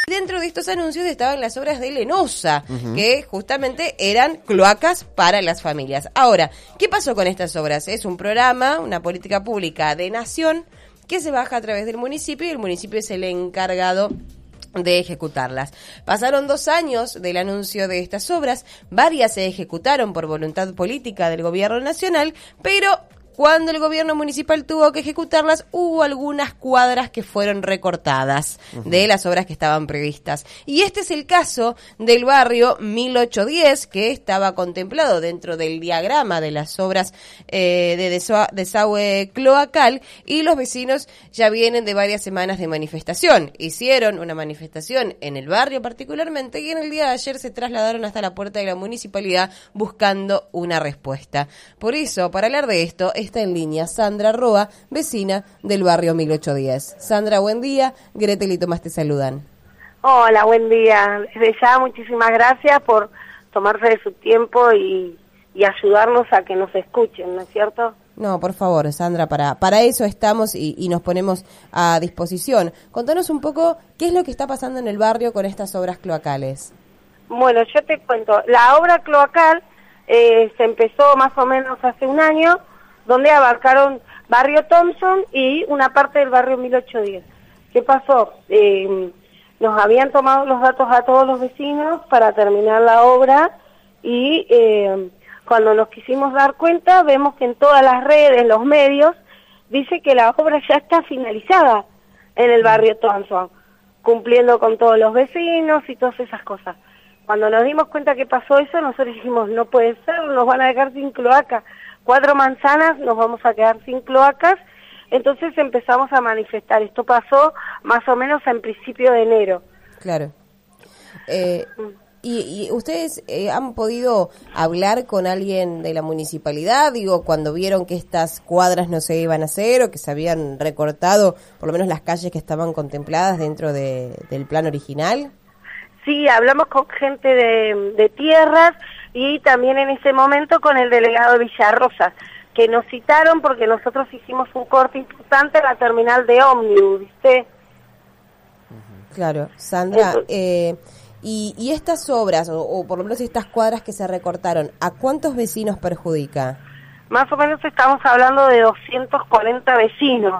Dentro de estos anuncios estaban las obras de Lenosa, que justamente eran cloacas para las familias. Ahora, ¿qué pasó con estas obras? Es un programa, una política pública de nación que se baja a través del municipio y el municipio es el encargado de ejecutarlas. Pasaron 2 años del anuncio de estas obras, varias se ejecutaron por voluntad política del gobierno nacional, pero cuando el gobierno municipal tuvo que ejecutarlas, hubo algunas cuadras que fueron recortadas de las obras que estaban previstas. Y este es el caso del barrio 1810, que estaba contemplado dentro del diagrama de las obras de desagüe cloacal, y los vecinos ya vienen de varias semanas de manifestación. Hicieron una manifestación en el barrio particularmente, y en el día de ayer se trasladaron hasta la puerta de la municipalidad buscando una respuesta. Por eso, para hablar de esto, está en línea Sandra Roa, vecina del barrio 1810. Sandra, buen día. Gretel y Tomás te saludan. Hola, buen día. Desde ya, muchísimas gracias por tomarse de su tiempo y ayudarnos a que nos escuchen, ¿no es cierto? No, por favor, Sandra, para eso estamos y nos ponemos a disposición. Contanos un poco qué es lo que está pasando en el barrio con estas obras cloacales. Bueno, yo te cuento. La obra cloacal se empezó más o menos hace un año, donde abarcaron barrio Thompson y una parte del barrio 1810. ¿Qué pasó? Nos habían tomado los datos a todos los vecinos para terminar la obra y cuando nos quisimos dar cuenta, vemos que en todas las redes, los medios, dice que la obra ya está finalizada en el barrio Thompson, cumpliendo con todos los vecinos y todas esas cosas. Cuando nos dimos cuenta que pasó eso, nosotros dijimos, no puede ser, nos van a dejar sin cloaca. 4 manzanas, nos vamos a quedar sin cloacas. Entonces empezamos a manifestar. Esto pasó más o menos en principio de enero. Claro. ¿Y ustedes han podido hablar con alguien de la municipalidad? Digo, cuando vieron que estas cuadras no se iban a hacer o que se habían recortado por lo menos las calles que estaban contempladas dentro del plan original. Sí, hablamos con gente de tierras y también en ese momento con el delegado de Villarrosa, que nos citaron porque nosotros hicimos un corte importante en la terminal de ómnibus, ¿viste? Claro, Sandra, y estas obras, o por lo menos estas cuadras que se recortaron, ¿a cuántos vecinos perjudica? Más o menos estamos hablando de 240 vecinos,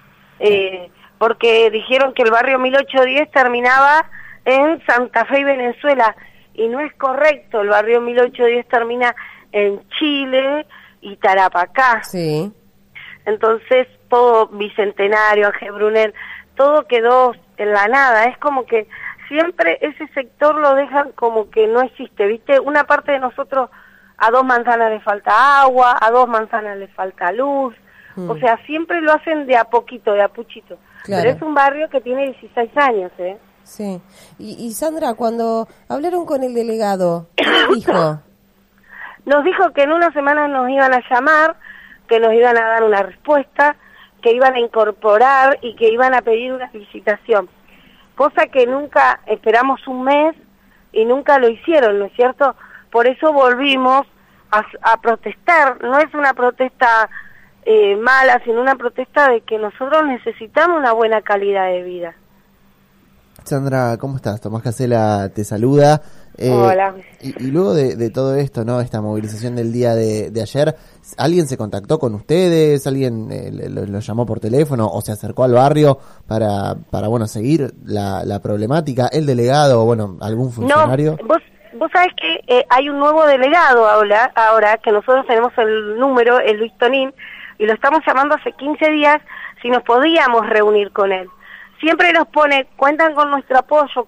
porque dijeron que el barrio 1810 terminaba en Santa Fe y Venezuela, y no es correcto. El barrio 1810 termina en Chile y Tarapacá. Sí. Entonces todo Bicentenario, Ángel Brunel, todo quedó en la nada. Es como que siempre ese sector lo dejan como que no existe, ¿viste? Una parte de nosotros, a 2 manzanas le falta agua, a 2 manzanas le falta luz. O sea, siempre lo hacen de a poquito, de a puchito. Claro. Pero es un barrio que tiene 16 años, ¿eh? Sí. Y Sandra, cuando hablaron con el delegado, ¿qué dijo? Nos dijo que en una semana nos iban a llamar, que nos iban a dar una respuesta, que iban a incorporar y que iban a pedir una licitación. Cosa que nunca, esperamos un mes y nunca lo hicieron, ¿no es cierto? Por eso volvimos a protestar. No es una protesta mala, sino una protesta de que nosotros necesitamos una buena calidad de vida. Sandra, ¿cómo estás? Tomás Casela te saluda. Hola. Y luego de todo esto, ¿no? Esta movilización del día de ayer, ¿alguien se contactó con ustedes? ¿Alguien lo llamó por teléfono o se acercó al barrio para bueno, seguir la problemática? ¿El delegado o, bueno, algún funcionario? No, vos sabés que hay un nuevo delegado ahora, que nosotros tenemos el número, el Luis Tonín, y lo estamos llamando hace 15 días si nos podíamos reunir con él. Siempre nos pone, cuentan con nuestro apoyo,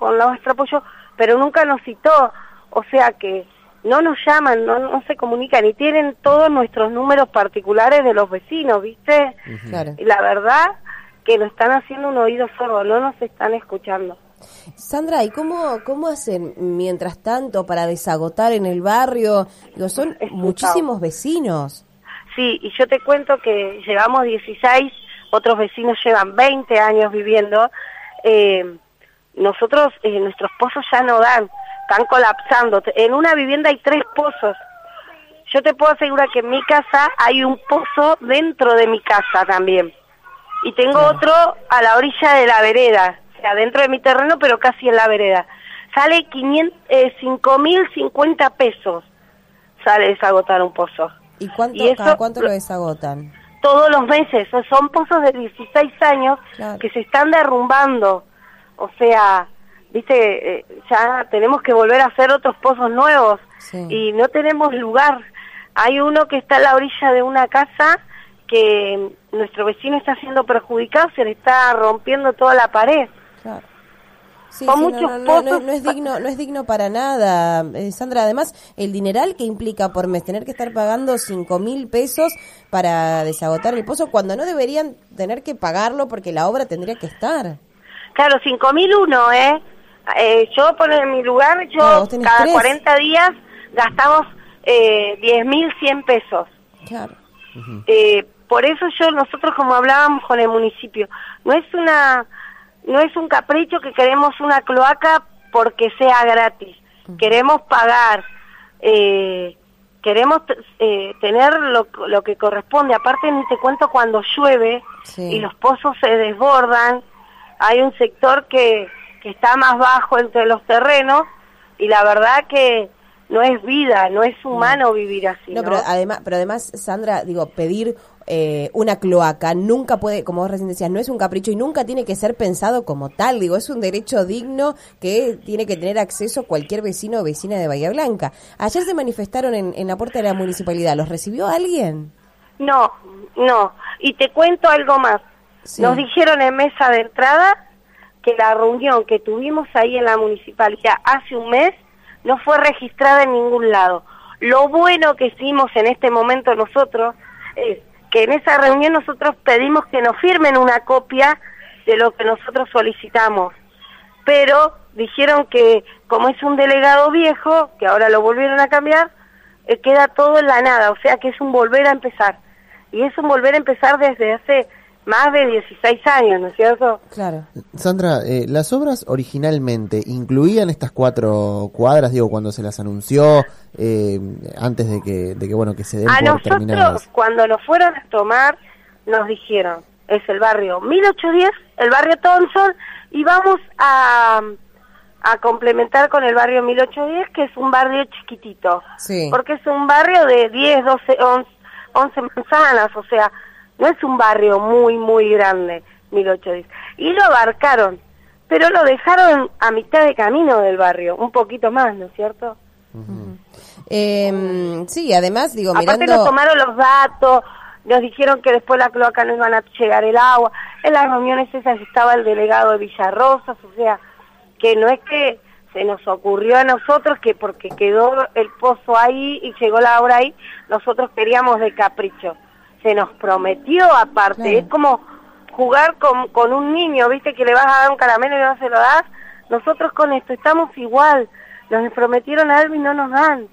pero nunca nos citó, o sea que no nos llaman, no se comunican y tienen todos nuestros números particulares de los vecinos, ¿viste? Claro. Y la verdad que nos están haciendo un oído sordo, no nos están escuchando. Sandra, ¿y cómo hacen mientras tanto para desagotar en el barrio? Son muchísimos vecinos. Sí, y yo te cuento que llevamos 16, otros vecinos llevan 20 años viviendo. Nosotros, nuestros pozos ya no dan, están colapsando. En una vivienda hay 3 pozos. Yo te puedo asegurar que en mi casa hay un pozo dentro de mi casa también. Y tengo otro a la orilla de la vereda. O sea, dentro de mi terreno, pero casi en la vereda. Sale 5.050 pesos, sale desagotar un pozo. ¿Y cuánto, eso, cada cuánto lo desagotan? Todos los meses, son pozos de 16 años Claro. que se están derrumbando. O sea, viste, ya tenemos que volver a hacer otros pozos nuevos y no tenemos lugar. Hay uno que está a la orilla de una casa que nuestro vecino está siendo perjudicado, se le está rompiendo toda la pared. Claro. Sí, Son sí, muchos no pozos. es digno para nada, Sandra. Además, el dineral que implica por mes tener que estar pagando 5.000 pesos para desagotar el pozo, cuando no deberían tener que pagarlo porque la obra tendría que estar. Claro, 5.001, yo pongo en mi lugar, yo Claro, cada 3. 40 días gastamos 10.100 pesos. Claro. Por eso nosotros como hablábamos con el municipio, no es un capricho que queremos una cloaca porque sea gratis. Queremos pagar, queremos tener lo que corresponde. Aparte, ni te cuento cuando llueve y los pozos se desbordan. Hay un sector que está más bajo entre los terrenos y la verdad que no es vida, no es humano vivir así. No, pero además, Sandra, digo, pedir una cloaca nunca puede, como vos recién decías, no es un capricho y nunca tiene que ser pensado como tal. Digo, es un derecho digno que tiene que tener acceso cualquier vecino o vecina de Bahía Blanca. Ayer se manifestaron en la puerta de la municipalidad. ¿Los recibió alguien? No. Y te cuento algo más. Sí. Nos dijeron en mesa de entrada que la reunión que tuvimos ahí en la municipalidad hace un mes no fue registrada en ningún lado. Lo bueno que hicimos en este momento nosotros es que en esa reunión nosotros pedimos que nos firmen una copia de lo que nosotros solicitamos. Pero dijeron que como es un delegado viejo, que ahora lo volvieron a cambiar, queda todo en la nada, o sea que es un volver a empezar. Y es un volver a empezar desde hace más de 16 años, ¿no es cierto? Claro. Sandra, las obras originalmente incluían estas 4 cuadras, digo, cuando se las anunció, antes de que bueno, que se den por terminadas. A nosotros, cuando nos fueron a tomar, nos dijeron, es el barrio 1810, el barrio Thompson, y vamos a complementar con el barrio 1810, que es un barrio chiquitito. Sí. Porque es un barrio de 10, 12, 11 manzanas, o sea, no es un barrio muy, muy grande, 1810. Y lo abarcaron, pero lo dejaron a mitad de camino del barrio, un poquito más, ¿no es cierto? Sí, además, digo, aparte nos tomaron los datos, nos dijeron que después la cloaca no iban a llegar el agua. En las reuniones esas estaba el delegado de Villarrosas, o sea, que no es que se nos ocurrió a nosotros que porque quedó el pozo ahí y llegó la obra ahí, nosotros queríamos de capricho. Se nos prometió aparte, claro. Es como jugar con un niño, viste, que le vas a dar un caramelo y no se lo das. Nosotros con esto estamos igual, nos prometieron algo y no nos dan.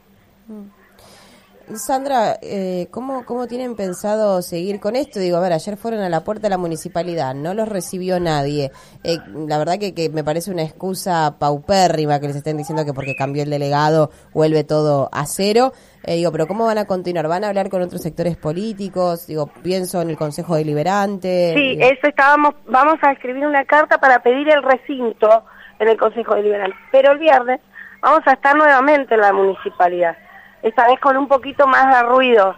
Sandra, ¿cómo tienen pensado seguir con esto? Digo, a ver, ayer fueron a la puerta de la municipalidad, no los recibió nadie. La verdad que me parece una excusa paupérrima que les estén diciendo que porque cambió el delegado vuelve todo a cero. Digo, pero ¿cómo van a continuar? ¿Van a hablar con otros sectores políticos? Digo, pienso en el Consejo Deliberante. Sí, eso vamos a escribir una carta para pedir el recinto en el Consejo Deliberante. Pero el viernes vamos a estar nuevamente en la municipalidad. Esta vez con un poquito más de ruido.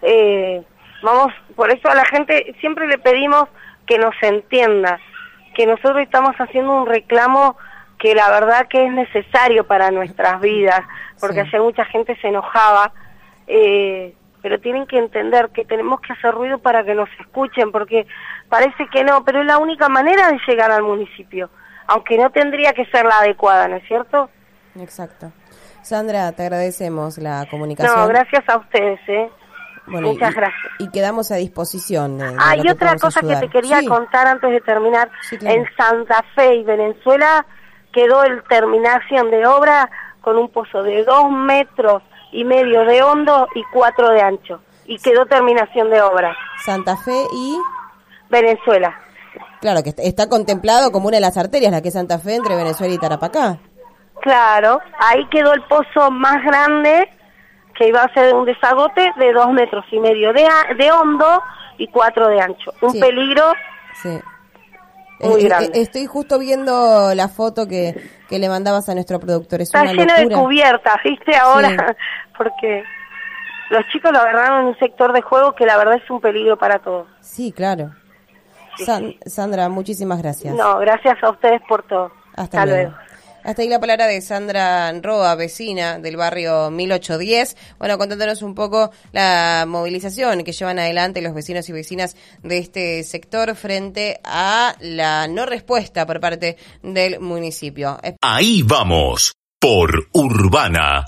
Por eso a la gente siempre le pedimos que nos entienda, que nosotros estamos haciendo un reclamo que la verdad que es necesario para nuestras vidas, porque ayer mucha gente se enojaba, pero tienen que entender que tenemos que hacer ruido para que nos escuchen, porque parece que no, pero es la única manera de llegar al municipio, aunque no tendría que ser la adecuada, ¿no es cierto? Exacto. Sandra, te agradecemos la comunicación. No, gracias a ustedes, Bueno, muchas gracias. Y quedamos a disposición de y otra cosa que te quería contar antes de terminar. Sí, claro. En Santa Fe y Venezuela quedó el terminación de obra con un pozo de 2,5 metros de hondo y 4 de ancho. Y quedó terminación de obra. Santa Fe y Venezuela. Claro, que está contemplado como una de las arterias, la que es Santa Fe, entre Venezuela y Tarapacá. Claro, ahí quedó el pozo más grande, que iba a ser un desagote de 2,5 metros de hondo y 4 de ancho. Un peligro muy grande. Estoy justo viendo la foto que le mandabas a nuestro productor. Es Está una llena locura. de cubiertas, ¿viste? Ahora, Sí. porque los chicos lo agarraron en un sector de juego que la verdad es un peligro para todos. Sí, claro. Sí, Sandra, muchísimas gracias. No, gracias a ustedes por todo. Hasta luego. Hasta ahí la palabra de Sandra Roa, vecina del barrio 1810. Bueno, contándonos un poco la movilización que llevan adelante los vecinos y vecinas de este sector frente a la no respuesta por parte del municipio. Ahí vamos, por Urbana